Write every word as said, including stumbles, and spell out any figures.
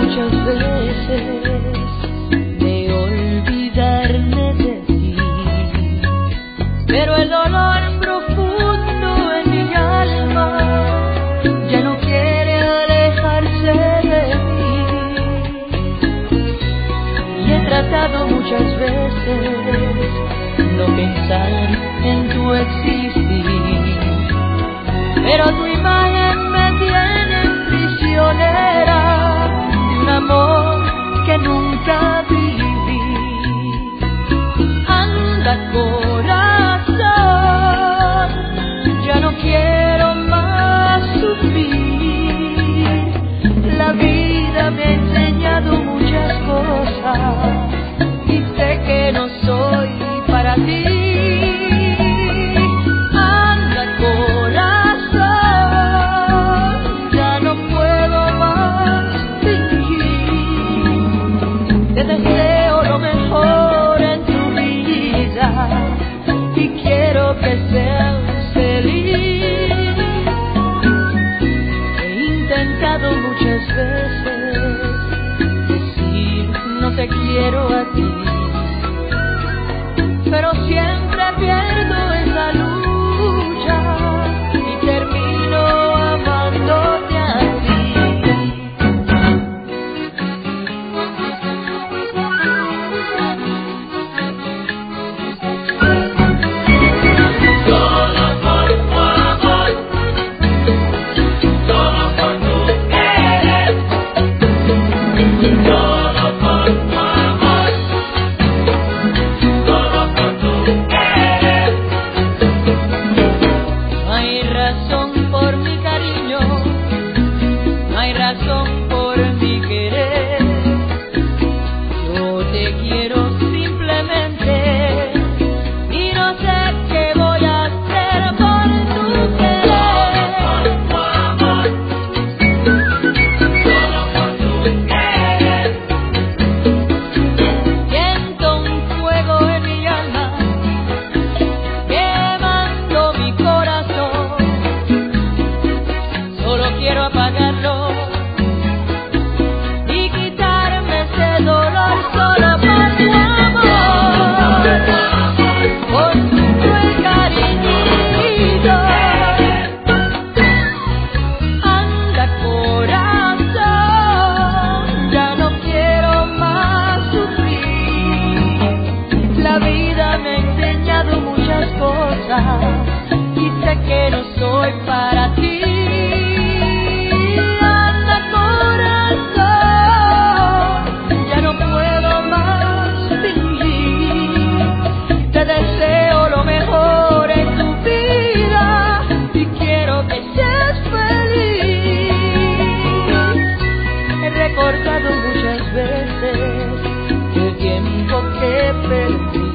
muchas veces de olvidarme de ti, pero el dolor profundo en mi alma ya no quiere alejarse de mí. Y he tratado muchas veces no pensar en tu existir, pero tu imagen me tiene prisionera de un amor que nunca viví. Anda, corazón, ya no quiero más sufrir. La vida me ha enseñado muchas cosas y sé que no soy para ti. Te deseo lo mejor en tu vida y quiero que seas feliz. He intentado muchas veces decir no te quiero a ti, pero siempre pierdo esa lucha y termino amándote a ti. Y sé que no soy para ti. Anda, corazón, ya no puedo más fingir. Te deseo lo mejor en tu vida y quiero que seas feliz. He recordado muchas veces el tiempo que perdí